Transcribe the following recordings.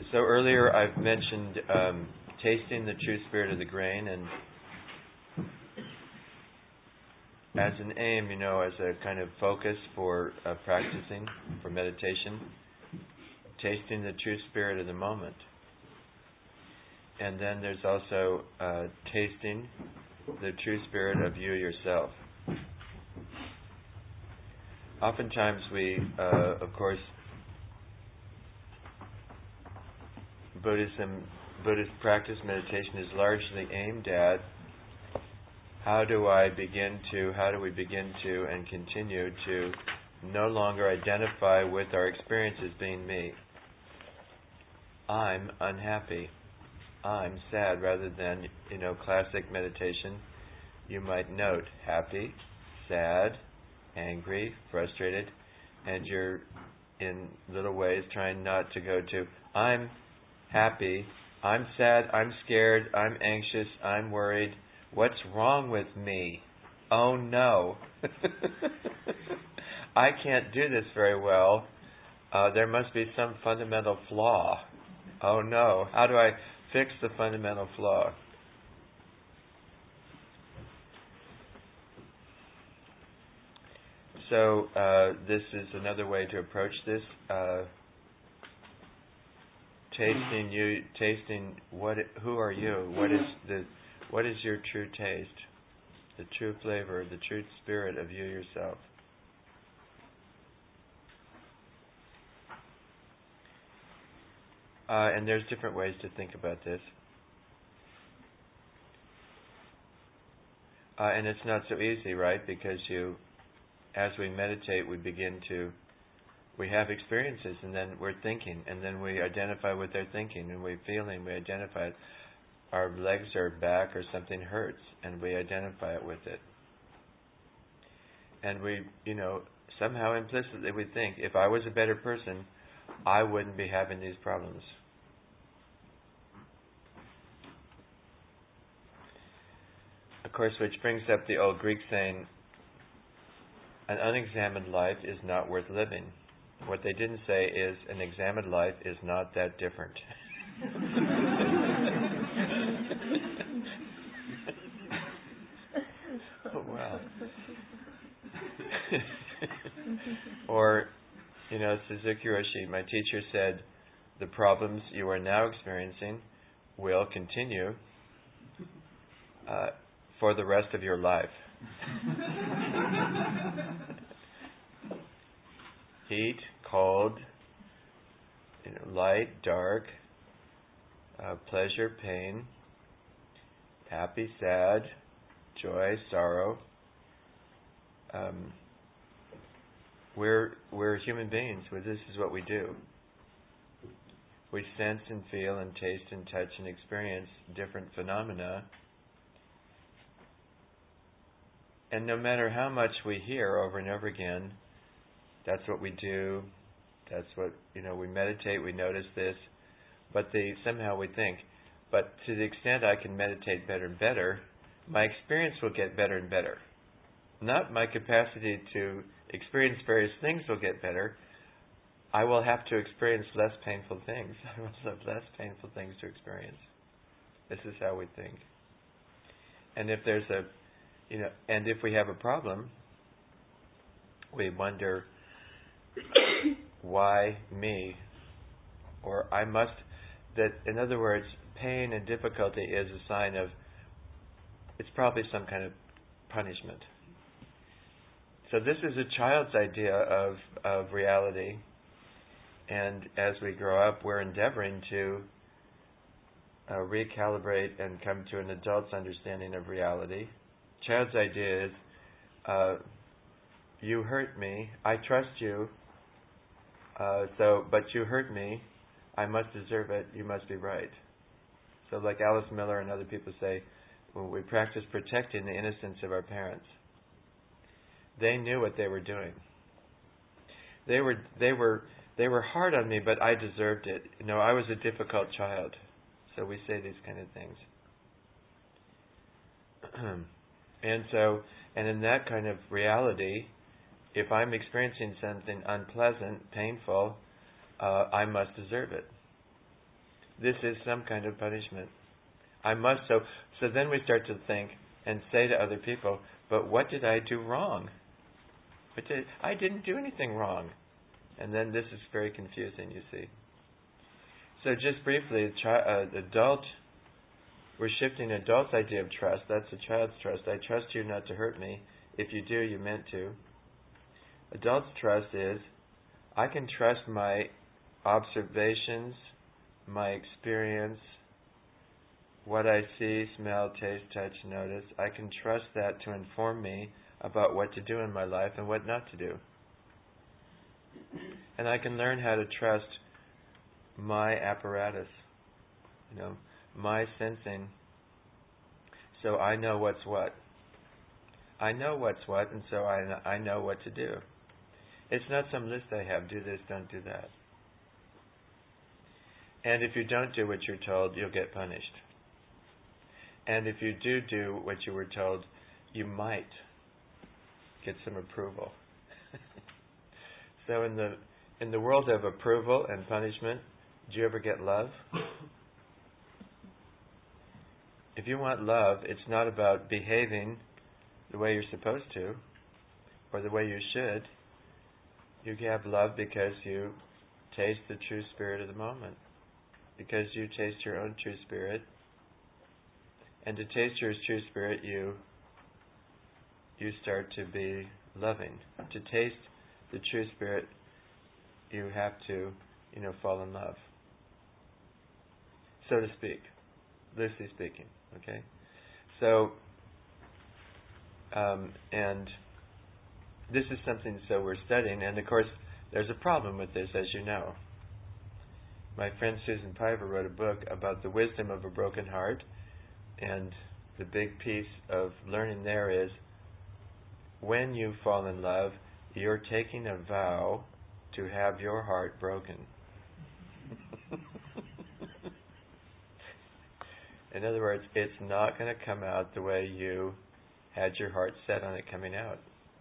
So earlier I've mentioned tasting the true spirit of the grain, and as an aim, as a kind of focus for practicing, for meditation, tasting the true spirit of the moment. And then there's also tasting the true spirit of you yourself. Oftentimes we, of course, Buddhist practice, meditation, is largely aimed at how do we begin to and continue to no longer identify with our experience as being me. I'm unhappy. I'm sad, rather than, classic meditation. You might note happy, sad, angry, frustrated, and you're in little ways trying not to go to I'm happy, I'm sad, I'm scared, I'm anxious, I'm worried. What's wrong with me? Oh no. I can't do this very well. There must be some fundamental flaw. Oh no. How do I fix the fundamental flaw? So this is another way to approach this. Tasting who are you? What is your true taste? The true flavor, the true spirit of you yourself. And there's different ways to think about this. And it's not so easy, right? Because as we meditate, we have experiences, and then we're thinking, and then we identify with our thinking, and we're feeling, we identify it. Our legs or back or something hurts, and we identify it with it. And we, somehow implicitly we think, if I was a better person, I wouldn't be having these problems. Of course, which brings up the old Greek saying, an unexamined life is not worth living. What they didn't say is, an examined life is not that different. Oh, wow. Or, Suzuki Roshi, my teacher, said, the problems you are now experiencing will continue for the rest of your life. Heat, cold, light, dark, pleasure, pain, happy, sad, joy, sorrow. We're human beings. This is what we do. We sense and feel and taste and touch and experience different phenomena. And no matter how much we hear over and over again, that's what we do. That's what, we meditate, we notice this. But somehow we think, but to the extent I can meditate better and better, my experience will get better and better. Not my capacity to experience various things will get better. I will have to experience less painful things. I will have less painful things to experience. This is how we think. And if there's and if we have a problem, we wonder, why me? Or in other words, pain and difficulty is a sign of, it's probably some kind of punishment. So this is a child's idea of reality, and as we grow up, we're endeavoring to recalibrate and come to an adult's understanding of reality. Child's idea is, you hurt me, I trust you, but you hurt me, I must deserve it, you must be right. So like Alice Miller and other people say, when we practice protecting the innocence of our parents, they knew what they were doing. They were hard on me, but I deserved it. I was a difficult child. So we say these kind of things. And in that kind of reality, if I'm experiencing something unpleasant, painful, I must deserve it. this is some kind of punishment. I must. So then we start to think and say to other people, but what did I do wrong? I didn't do anything wrong. And then this is very confusing, you see. So just briefly, we're shifting adult's idea of trust. That's a child's trust. I trust you not to hurt me. If you do, you meant to. Adult's trust is, I can trust my observations, my experience, what I see, smell, taste, touch, notice. I can trust that to inform me about what to do in my life and what not to do. And I can learn how to trust my apparatus, my sensing. So I know what's what. I know what's what, and so I know what to do. It's not some list I have, do this, don't do that. And if you don't do what you're told, you'll get punished. And if you do what you were told, you might get some approval. So in the world of approval and punishment, do you ever get love? If you want love, it's not about behaving the way you're supposed to or the way you should. You have love because you taste the true spirit of the moment, because you taste your own true spirit. And to taste your true spirit, you start to be loving. To taste the true spirit, you have to, fall in love, so to speak, loosely speaking. Okay, so and this is something so we're studying, and of course there's a problem with this, as you know. My friend Susan Piver wrote a book about the wisdom of a broken heart, and the big piece of learning there is, when you fall in love, you're taking a vow to have your heart broken. In other words, it's not going to come out the way you had your heart set on it coming out.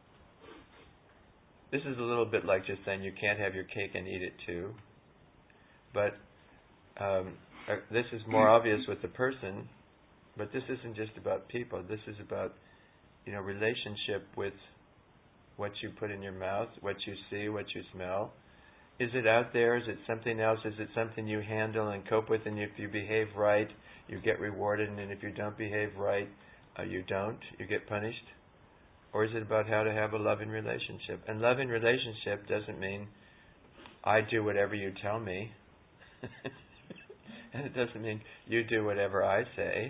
This is a little bit like just saying you can't have your cake and eat it too. But this is more obvious with the person. But this isn't just about people. This is about, relationship with what you put in your mouth, what you see, what you smell. Is it out there? Is it something else? Is it something you handle and cope with, and if you behave right, you get rewarded, and if you don't behave right, you don't? You get punished? Or is it about how to have a loving relationship? And loving relationship doesn't mean I do whatever you tell me. And it doesn't mean you do whatever I say.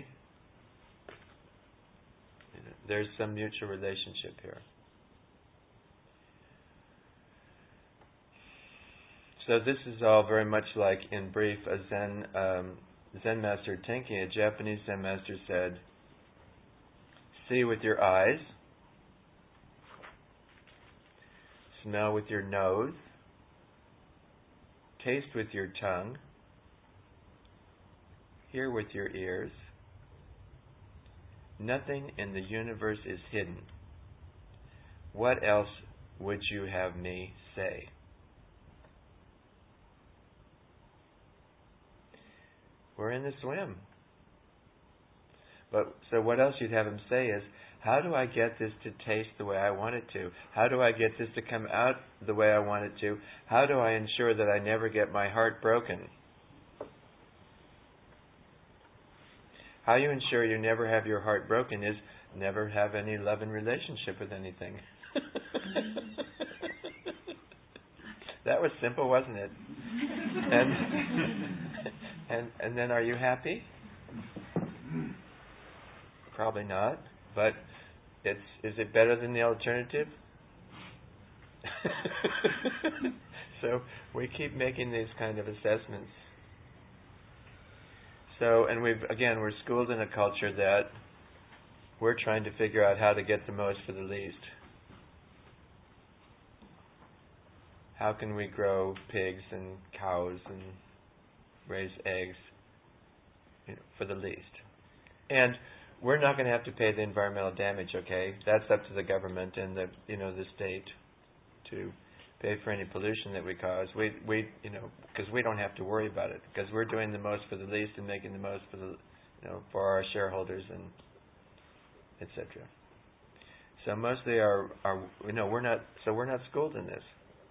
There's some mutual relationship here. So this is all very much like, in brief, a Zen master Tenki, a Japanese Zen master, said, see with your eyes, smell with your nose, taste with your tongue, hear with your ears. Nothing in the universe is hidden. What else would you have me say? We're in the swim. But so what else you'd have him say is, how do I get this to taste the way I want it to? How do I get this to come out the way I want it to? How do I ensure that I never get my heart broken? How you ensure you never have your heart broken is never have any loving relationship with anything. That was simple, wasn't it? And then, are you happy? Probably not. But is it better than the alternative? So we keep making these kind of assessments. So, and we're schooled in a culture that we're trying to figure out how to get the most for the least. How can we grow pigs and cows and raise eggs, for the least? And we're not going to have to pay the environmental damage, okay? That's up to the government and the state to pay for any pollution that we cause. We because we don't have to worry about it, because we're doing the most for the least and making the most for the for our shareholders and etc. So mostly we're not schooled in this.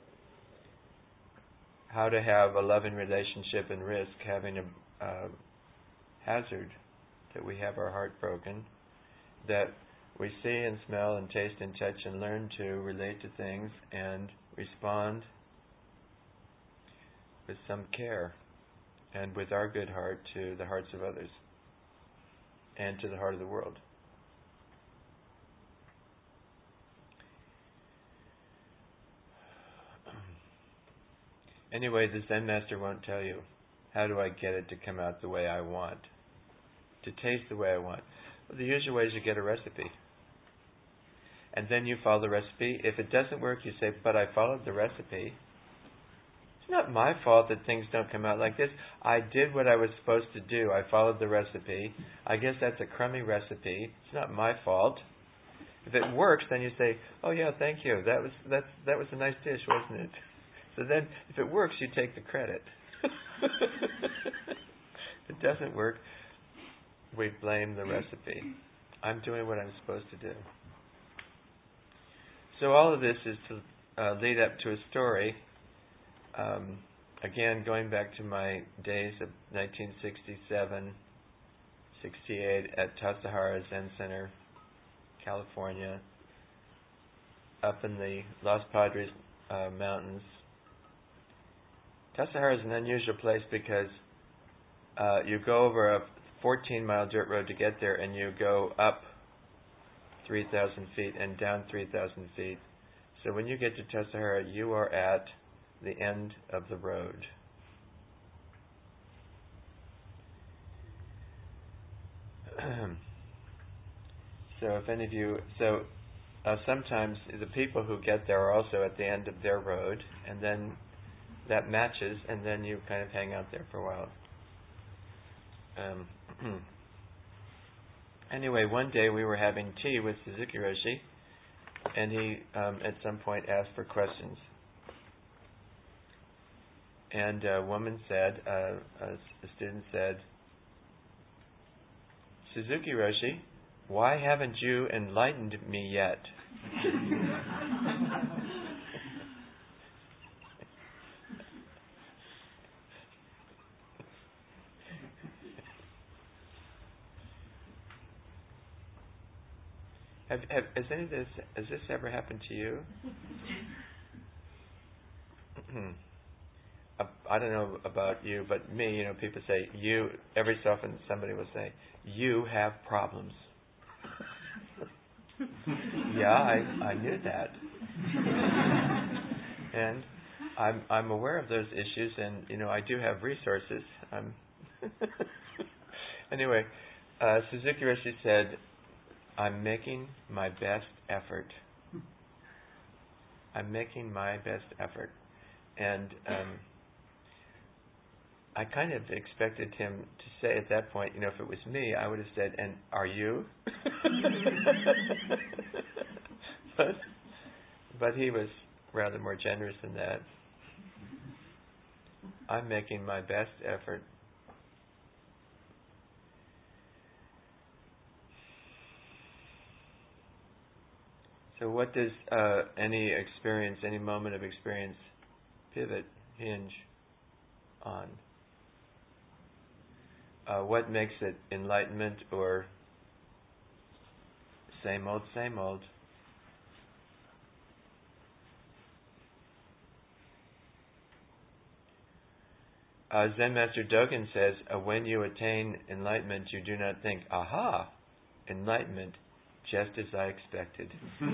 How to have a loving relationship and risk having a hazard that we have our heart broken, that we see and smell and taste and touch and learn to relate to things and respond with some care and with our good heart to the hearts of others and to the heart of the world. Anyway, the Zen master won't tell you, how do I get it to come out the way I want, to taste the way I want. Well, the usual way is you get a recipe. And then you follow the recipe. If it doesn't work, you say, but I followed the recipe. It's not my fault that things don't come out like this. I did what I was supposed to do. I followed the recipe. I guess that's a crummy recipe. It's not my fault. If it works, then you say, oh yeah, thank you. That was a nice dish, wasn't it? So then, if it works, you take the credit. If it doesn't work, we blame the recipe. I'm doing what I'm supposed to do. So all of this is to lead up to a story. Again, going back to my days of 1967, 68 at Tassajara Zen Center, California, up in the Los Padres mountains. Tassajara is an unusual place because you go over a 14-mile dirt road to get there, and you go up 3,000 feet and down 3,000 feet. So when you get to Tassajara, you are at the end of the road. So if any of you, sometimes the people who get there are also at the end of their road, and then that matches, and then you kind of hang out there for a while. Anyway, one day we were having tea with Suzuki Roshi, and he at some point asked for questions. And a woman said, a student said, Suzuki Roshi, why haven't you enlightened me yet? Has this ever happened to you? I don't know about you, but me, people say, you, every so often somebody will say, you have problems. Yeah, I knew that. And I'm aware of those issues, and, I do have resources. Anyway, Suzuki Roshi said, I'm making my best effort. I'm making my best effort. And I kind of expected him to say at that point, if it was me, I would have said, and are you? but he was rather more generous than that. I'm making my best effort. So what does any experience, any moment of experience pivot, hinge on? What makes it enlightenment or same old, same old? Zen Master Dogen says, when you attain enlightenment, you do not think, aha, enlightenment, just as I expected.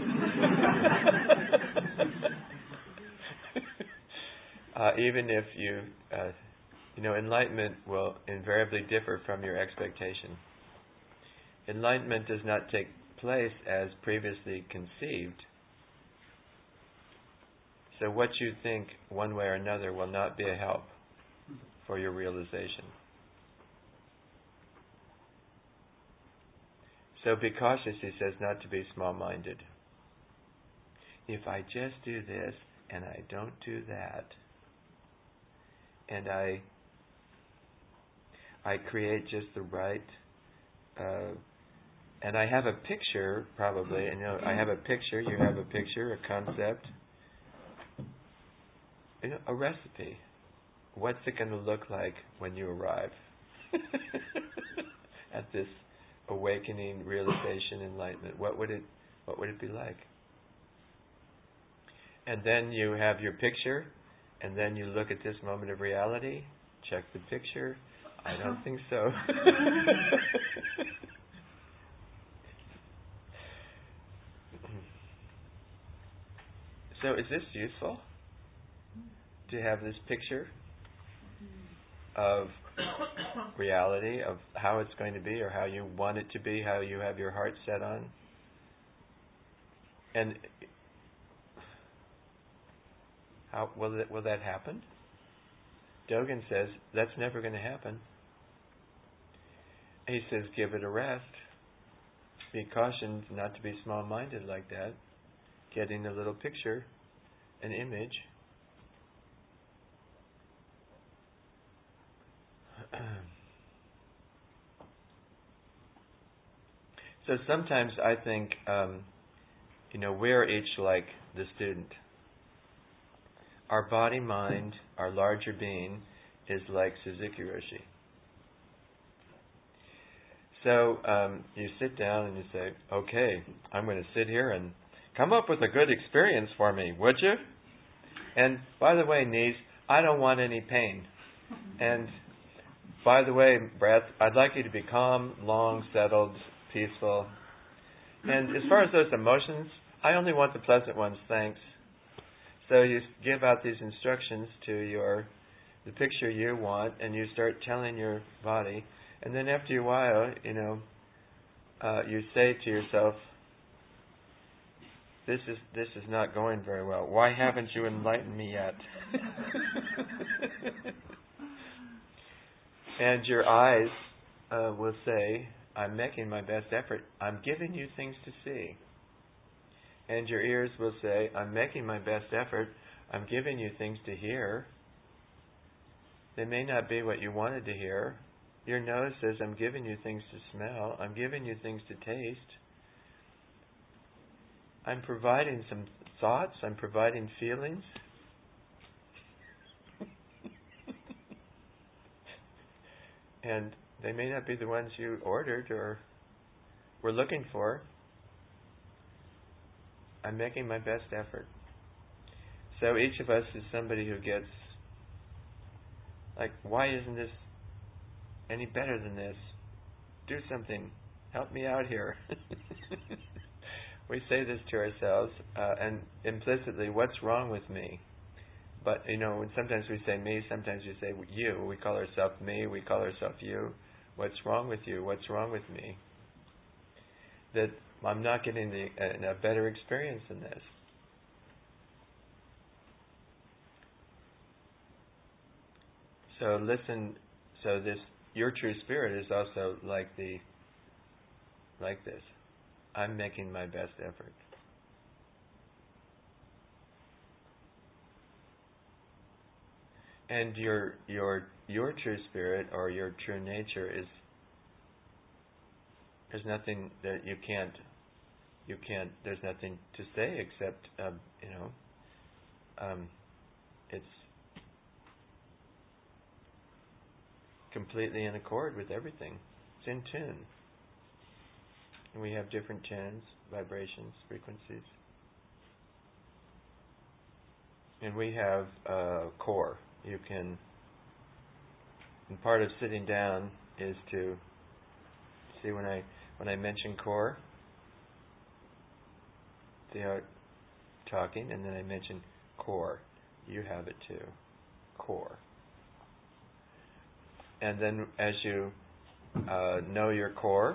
Even if you, enlightenment will invariably differ from your expectation. Enlightenment does not take place as previously conceived. So what you think one way or another will not be a help for your realization. So be cautious, he says, not to be small-minded. If I just do this, and I don't do that. And I create just the right, and I have a picture probably, and I have a picture, you have a picture, a concept, a recipe. What's it going to look like when you arrive at this awakening, realization, enlightenment? What would it be like? And then you have your picture, and then you look at this moment of reality, check the picture. I don't think so. So is this useful? To have this picture of reality, of how it's going to be, or how you want it to be, how you have your heart set on? And how will that happen? Dogen says that's never going to happen. He says give it a rest. Be cautioned not to be small-minded like that. Getting a little picture, an image. So sometimes I think, we're each like the student. Our body, mind, our larger being is like Suzuki Roshi. So you sit down and you say, okay, I'm going to sit here and come up with a good experience for me, would you? And by the way, knees, I don't want any pain. And by the way, breath, I'd like you to be calm, long, settled, peaceful. And as far as those emotions, I only want the pleasant ones, thanks. So you give out these instructions to the picture you want, and you start telling your body. And then after a while, you say to yourself, this is not going very well. Why haven't you enlightened me yet? And your eyes will say, I'm making my best effort. I'm giving you things to see. And your ears will say, I'm making my best effort. I'm giving you things to hear. They may not be what you wanted to hear. Your nose says, I'm giving you things to smell. I'm giving you things to taste. I'm providing some thoughts. I'm providing feelings. And they may not be the ones you ordered or were looking for. I'm making my best effort. So each of us is somebody who gets, why isn't this any better than this? Do something. Help me out here. We say this to ourselves, and implicitly, what's wrong with me? But, when sometimes we say me, sometimes we say you. We call ourselves me, we call ourselves you. What's wrong with you? What's wrong with me? That I'm not getting a better experience than this. So listen, your true spirit is also like this. I'm making my best effort. And your true spirit or your true nature is, there's nothing that you can't, there's nothing to say except, it's completely in accord with everything. It's in tune. And we have different tones, vibrations, frequencies. And we have a core. You can, and part of sitting down is to see when I mention core, see how talking, and then I mention core. You have it too. Core. And then as you know your core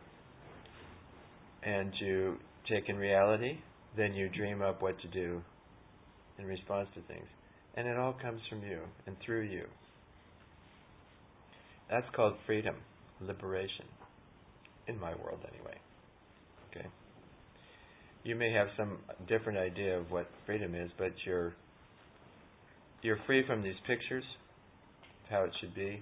and you take in reality, then you dream up what to do in response to things. And it all comes from you and through you. That's called freedom, liberation. In my world anyway. Okay. You may have some different idea of what freedom is, but your you're free from these pictures of how it should be,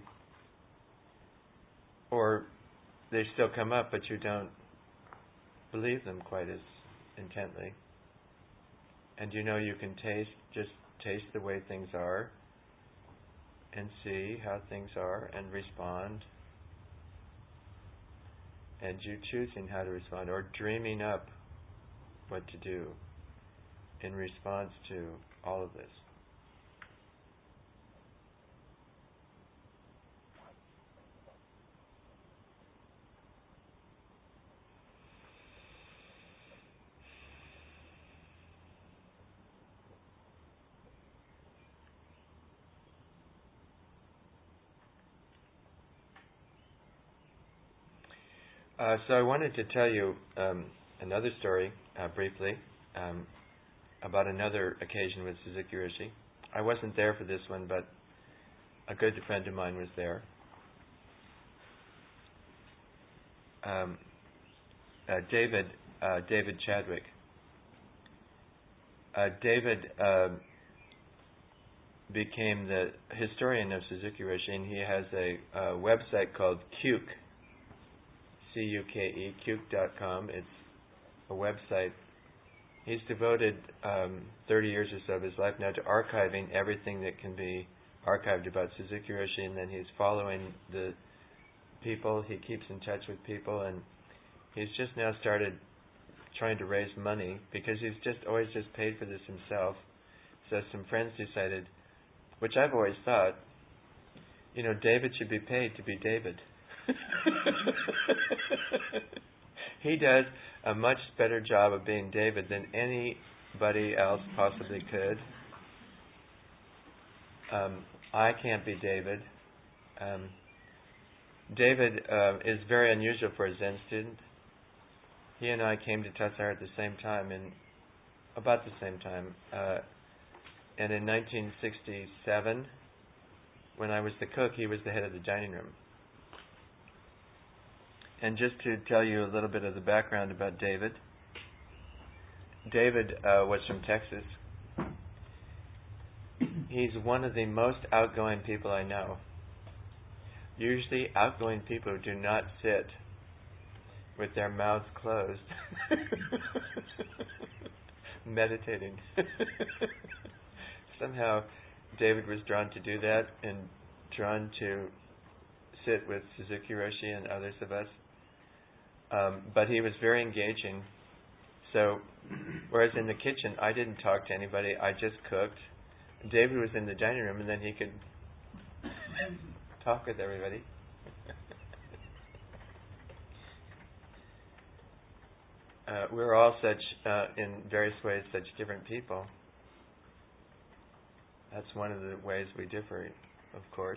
or they still come up, but you don't believe them quite as intently. And you can just taste the way things are and see how things are and respond. And you choosing how to respond or dreaming up what to do in response to all of this. So I wanted to tell you another story briefly about another occasion with Suzuki Roshi. I wasn't there for this one, but a good friend of mine was there. David Chadwick. David became the historian of Suzuki Roshi, and he has a website called Cuke. C-U-K-E, Cuke.com. It's a website. He's devoted 30 years or so of his life now to archiving everything that can be archived about Suzuki Roshi, and then he's following the people. He keeps in touch with people, and he's just now started trying to raise money because he's always paid for this himself. So some friends decided, which I've always thought, David should be paid to be David. He does a much better job of being David than anybody else possibly could. I can't be David. David is very unusual for a Zen student. He and I came to Tassajara at the same time, about the same time. And in 1967, when I was the cook, he was the head of the dining room. And just to tell you a little bit of the background about David. David was from Texas. He's one of the most outgoing people I know. Usually outgoing people do not sit with their mouths closed meditating. Somehow David was drawn to do that and drawn to sit with Suzuki Roshi and others of us. But he was very engaging. So, whereas in the kitchen I didn't talk to anybody, I just cooked. David was in the dining room, and then he could talk with everybody. We're all such, in various ways, such different people. That's one of the ways we differ, of course.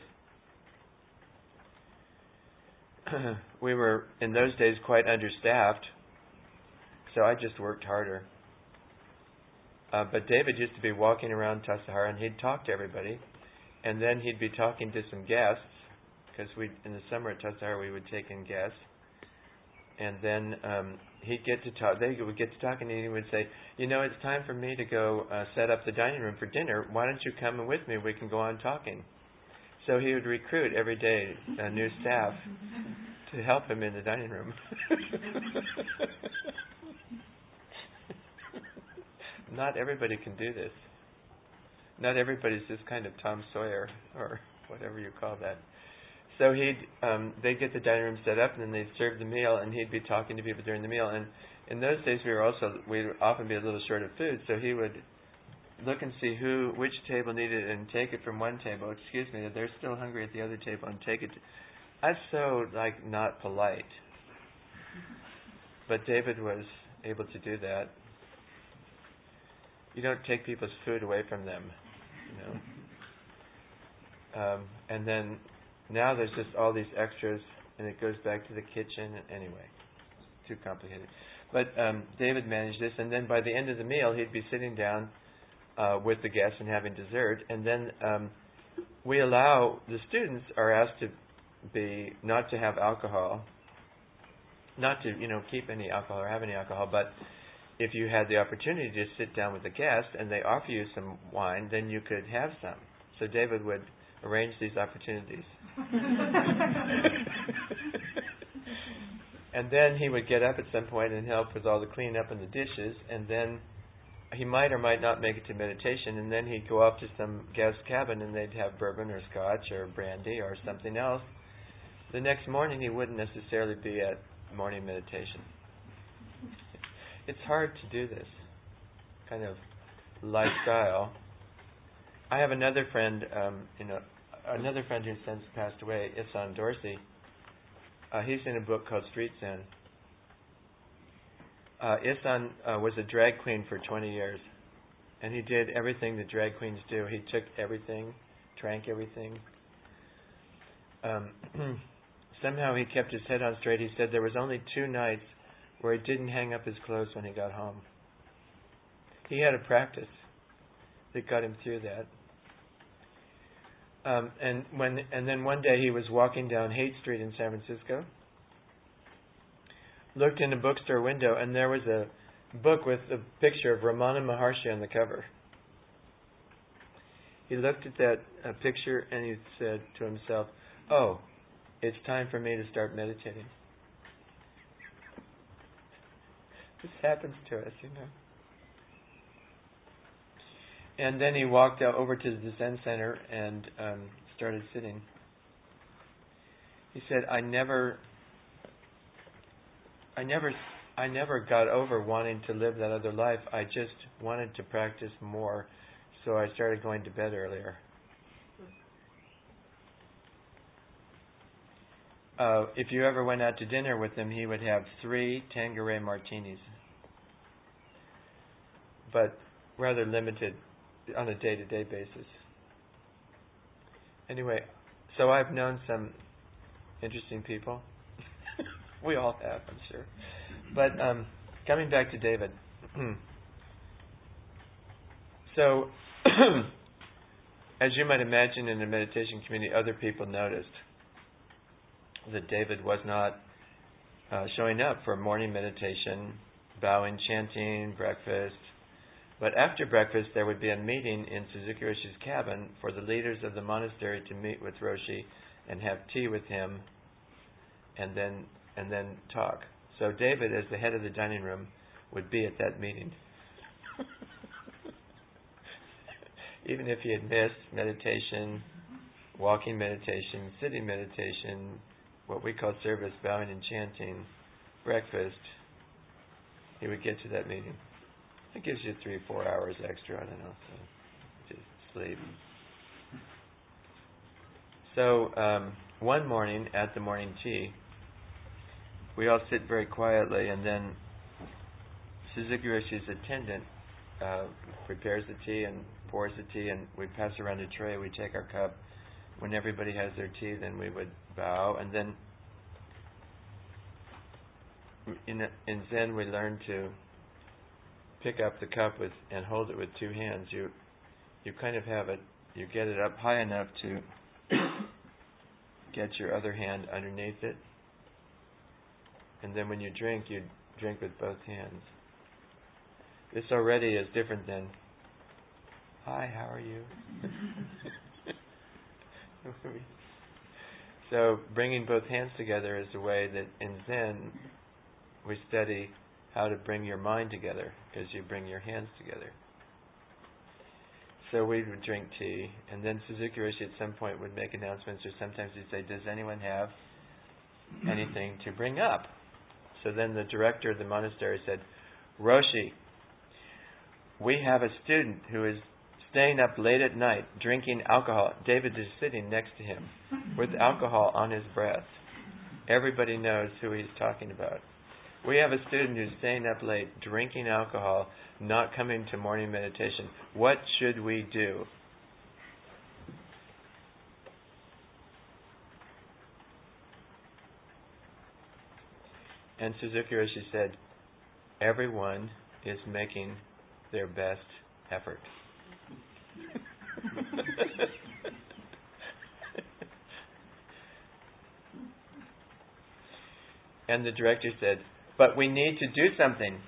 We were, in those days, quite understaffed, so I just worked harder. But David used to be walking around Tassajara, and he'd talk to everybody, and then he'd be talking to some guests, because in the summer at Tassajara we would take in guests, and then he'd get to talk. They would get to talking, and he would say, it's time for me to go set up the dining room for dinner. Why don't you come with me? We can go on talking. So he would recruit every day a new staff to help him in the dining room. Not everybody can do this. Not everybody's this kind of Tom Sawyer or whatever you call that. So they'd get the dining room set up, and then they'd serve the meal, and he'd be talking to people during the meal. And in those days, we'd often be a little short of food, so he would look and see which table needed it and take it from one table. Excuse me, they're still hungry at the other table, and take it. That's so not polite. But David was able to do that. You don't take people's food away from them, and then now there's just all these extras, and it goes back to the kitchen. Anyway, it's too complicated. But David managed this, and then by the end of the meal, he'd be sitting down with the guests and having dessert, and then we allow the students are asked to not to have alcohol, not to keep any alcohol or have any alcohol, but if you had the opportunity to sit down with the guest and they offer you some wine, then you could have some. So David would arrange these opportunities. And then he would get up at some point and help with all the cleanup and the dishes, and then he might or might not make it to meditation, and then he'd go off to some guest cabin and they'd have bourbon or scotch or brandy or something else. The next morning he wouldn't necessarily be at morning meditation. It's hard to do this kind of lifestyle. I have another friend, another friend who's since passed away, Isan Dorsey. He's in a book called Street Zen. Isan was a drag queen for 20 years, and he did everything that drag queens do. He took everything, drank everything. Somehow he kept his head on straight. He said there was only 2 nights where he didn't hang up his clothes when he got home. He had a practice that got him through that. And then one day he was walking down Haight Street in San Francisco, looked in a bookstore window, and there was a book with a picture of Ramana Maharshi on the cover. He looked at that picture and he said to himself, "Oh, it's time for me to start meditating." This happens to us, And then he walked over to the Zen Center and started sitting. He said, I never got over wanting to live that other life. I just wanted to practice more, so I started going to bed earlier. If you ever went out to dinner with him, he would have 3 Tanqueray martinis, but rather limited on a day-to-day basis. Anyway, so I've known some interesting people. We all have, I'm sure. But coming back to David. So, as you might imagine in the meditation community, other people noticed that David was not showing up for morning meditation, bowing, chanting, breakfast. But after breakfast, there would be a meeting in Suzuki Roshi's cabin for the leaders of the monastery to meet with Roshi and have tea with him, and then talk. So David, as the head of the dining room, would be at that meeting. Even if he had missed meditation, walking meditation, sitting meditation, what we call service, bowing and chanting, breakfast, he would get to that meeting. It gives you 3 or 4 hours extra, I don't know, so just sleep. So one morning at the morning tea, we all sit very quietly, and then Suzuki Roshi's attendant prepares the tea and pours the tea, and we pass around a tray. We take our cup. When everybody has their tea, then we would bow, and then in Zen we learn to pick up the cup and hold it with 2 hands. You kind of have it. You get it up high enough to get your other hand underneath it, and then when you drink with both hands. This already is different than, "Hi, how are you?" So bringing both hands together is a way that in Zen we study how to bring your mind together, because you bring your hands together. So we would drink tea, and then Suzuki Roshi at some point would make announcements, or sometimes he'd say, "Does anyone have anything to bring up?" So then the director of the monastery said, "Roshi, we have a student who is staying up late at night drinking alcohol." David is sitting next to him with alcohol on his breath. Everybody knows who he's talking about. We have a student who's staying up late, drinking alcohol, not coming to morning meditation. What should we do? And Suzuki Roshi said, "Everyone is making their best effort." And the director said, "But we need to do something.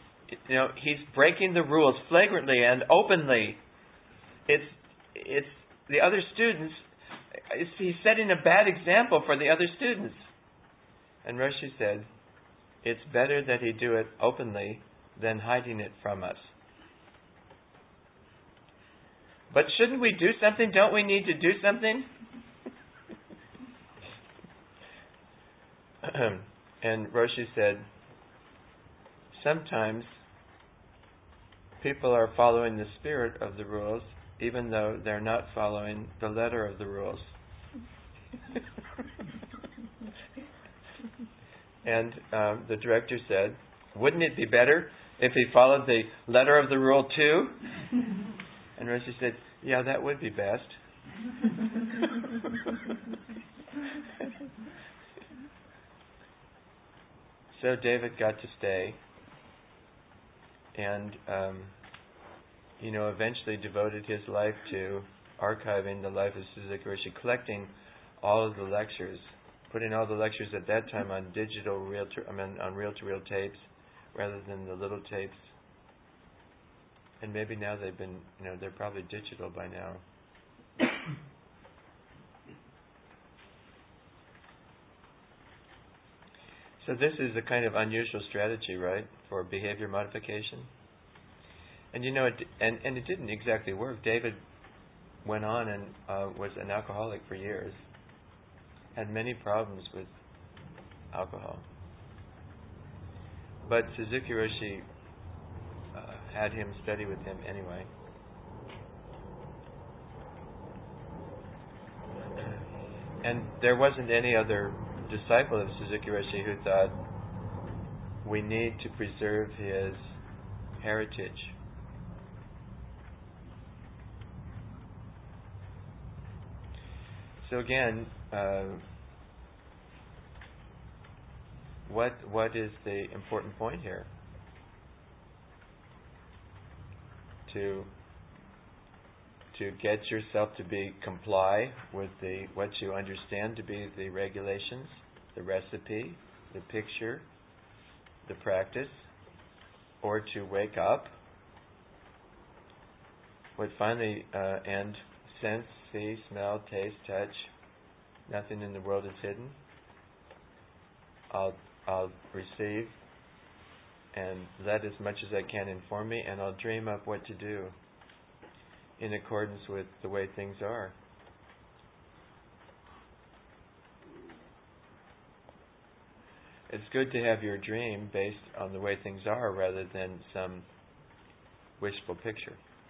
He's breaking the rules flagrantly and openly. It's the other students, he's setting a bad example for the other students. And Roshi said, it's better that he do it openly than hiding it from us. But shouldn't we do something? Don't we need to do something? And Roshi said, sometimes people are following the spirit of the rules even though they're not following the letter of the rules. And the director said, wouldn't it be better if he followed the letter of the rule too? And Roshi said, yeah, that would be best. So David got to stay and, eventually devoted his life to archiving the life of Suzuki Roshi, collecting all of the lectures, putting all the lectures at that time on on reel-to-reel tapes rather than the little tapes. And maybe now they've been, they're probably digital by now. So this is a kind of unusual strategy, right, for behavior modification. And it didn't exactly work. David went on and was an alcoholic for years. Had many problems with alcohol. But Suzuki Roshi had him study with him anyway. And there wasn't any other disciple of Suzuki Roshi who thought we need to preserve his heritage. So again, what is the important point here? To get yourself to comply with what you understand to be the regulations, the recipe, the picture, the practice, or to wake up, would finally end sense, see, smell, taste, touch. Nothing in the world is hidden. I'll receive and let as much as I can inform me, and I'll dream up what to do in accordance with the way things are. It's good to have your dream based on the way things are rather than some wishful picture.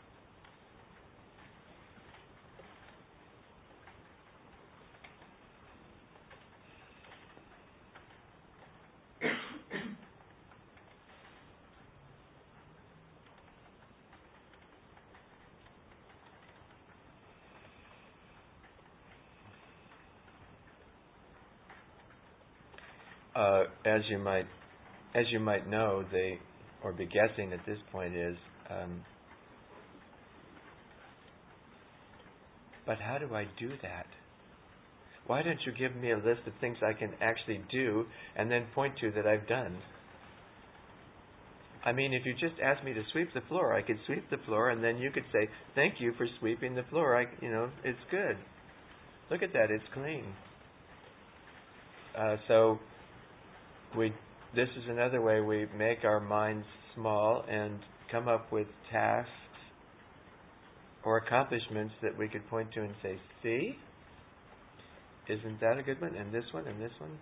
As you might know, or be guessing at this point is, but how do I do that? Why don't you give me a list of things I can actually do and then point to that I've done? I mean, if you just asked me to sweep the floor, I could sweep the floor, and then you could say, "Thank you for sweeping the floor. It's good. Look at that; it's clean." So this is another way we make our minds small and come up with tasks or accomplishments that we could point to and say, "See? Isn't that a good one? And this one, and this one?"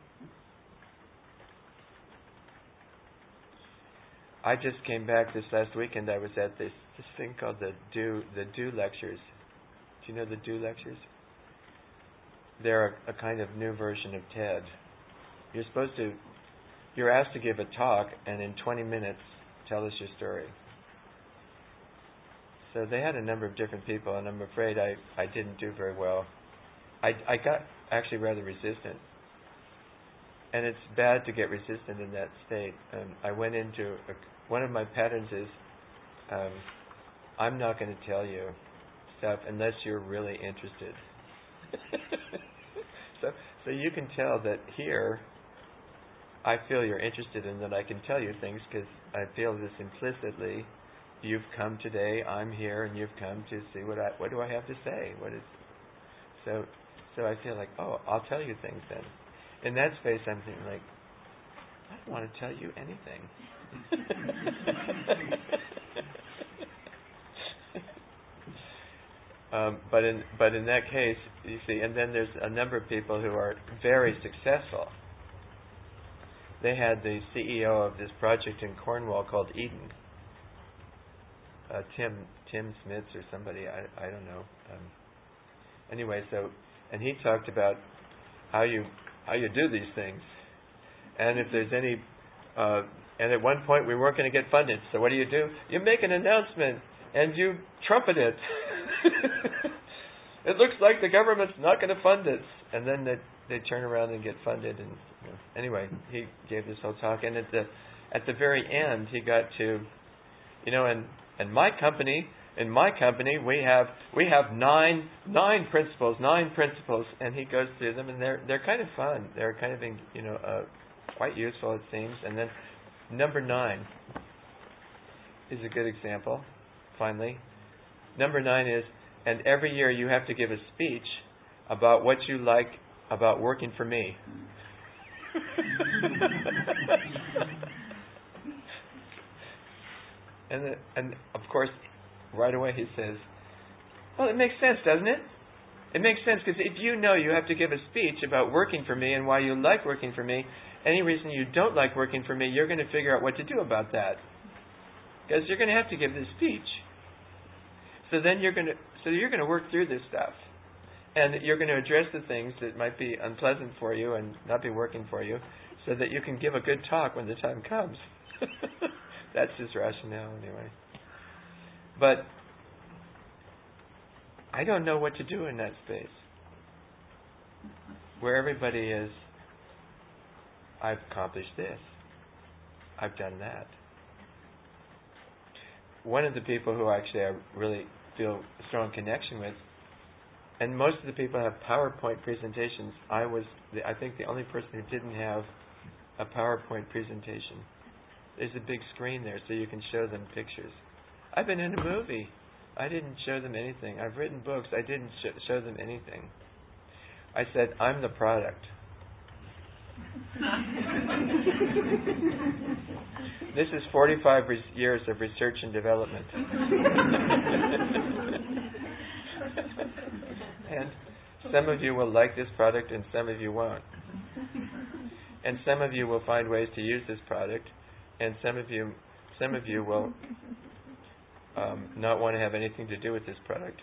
I just came back this last weekend. I was at this thing called the Do Lectures. Do you know the Do Lectures? They're a kind of new version of TED. You're asked to give a talk and in 20 minutes tell us your story. So they had a number of different people, and I'm afraid I didn't do very well. I got actually rather resistant. And it's bad to get resistant in that state. I went into one of my patterns is I'm not going to tell you stuff unless you're really interested. So you can tell that here I feel you're interested in that I can tell you things because I feel this implicitly. You've come today, I'm here, and you've come to see what do I have to say? So I feel like, oh, I'll tell you things then. In that space, I'm thinking like, I don't want to tell you anything. But in that case, you see, and then there's a number of people who are very successful. They had the CEO of this project in Cornwall called Eden, Tim Smits or somebody, I don't know. Anyway, and he talked about how you do these things, and if there's any, and at one point we weren't going to get funded. So what do? You make an announcement and you trumpet it. It looks like the government's not going to fund it, and then they turn around and get funded. And anyway, he gave this whole talk, and at the very end, he got to, in my company, we have nine principles, and he goes through them, and they're kind of fun. They're kind of quite useful, it seems. And then number 9 is a good example. Finally, number 9 is, and every year you have to give a speech about what you like about working for me. And of course, right away he says, well, it makes sense, doesn't it? It makes sense, because if you know you have to give a speech about working for me and why you like working for me, any reason you don't like working for me, you're going to figure out what to do about that. Because you're going to have to give this speech. So then you're going to work through this stuff. And you're going to address the things that might be unpleasant for you and not be working for you, so that you can give a good talk when the time comes. That's his rationale anyway. But I don't know what to do in that space, where everybody is, I've accomplished this, I've done that. One of the people who actually I really feel a strong connection with, and most of the people have PowerPoint presentations. I think the only person who didn't have a PowerPoint presentation. There's a big screen there so you can show them pictures. I've been in a movie. I didn't show them anything. I've written books. I didn't show them anything. I said, I'm the product. This is 45 years of research and development. And some of you will like this product and some of you won't. And some of you will find ways to use this product, and some of you will not want to have anything to do with this product.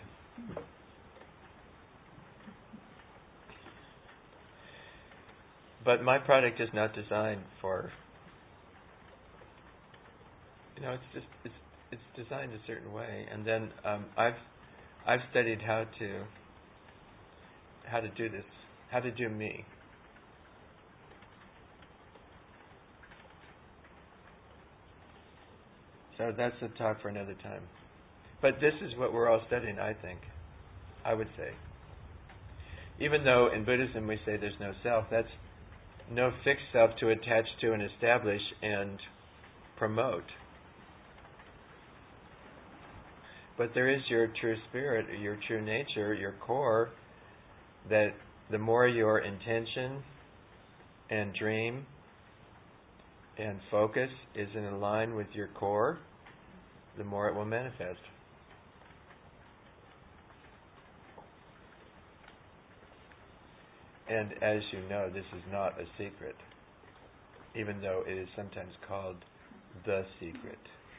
But my product is not designed for, it's designed a certain way. And then I've studied how to do this, how to do me. So that's a talk for another time. But this is what we're all studying, I think. I would say. Even though in Buddhism we say there's no self, that's no fixed self to attach to and establish and promote. But there is your true spirit, your true nature, your core, that the more your intention and dream and focus is in line with your core, the more it will manifest. And as you know, this is not a secret, even though it is sometimes called the secret.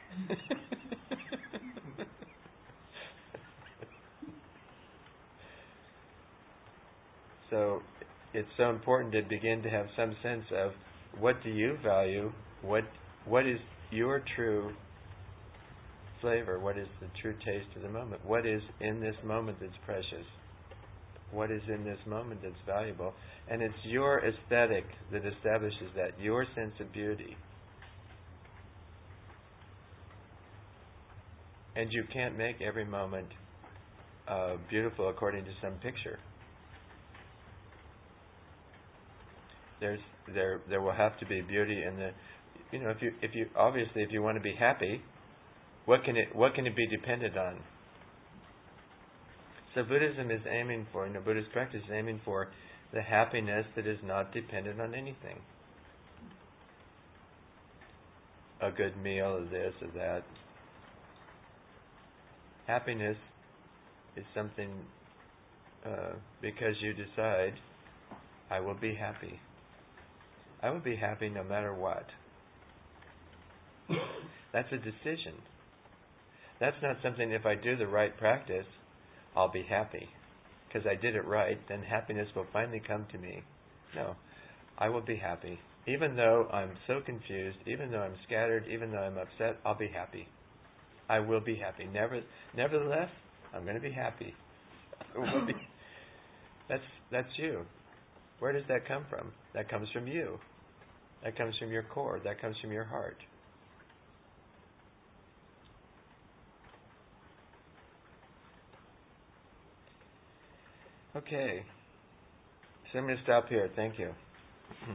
So it's so important to begin to have some sense of what do you value, what is your true flavor, what is the true taste of the moment, what is in this moment that's precious, what is in this moment that's valuable. And it's your aesthetic that establishes that, your sense of beauty. And you can't make every moment beautiful according to some picture. There will have to be beauty in the, if you want to be happy, what can it be dependent on? So Buddhism is aiming for, Buddhist practice is aiming for the happiness that is not dependent on anything. A good meal, or this or that. Happiness is something because you decide, I will be happy. I will be happy no matter what. That's a decision. That's not something, if I do the right practice, I'll be happy. Because I did it right, then happiness will finally come to me. No, I will be happy. Even though I'm so confused, even though I'm scattered, even though I'm upset, I'll be happy. I will be happy. Nevertheless, I'm going to be happy. That's you. Where does that come from? That comes from you. That comes from your core. That comes from your heart. Okay. So I'm going to stop here. Thank you.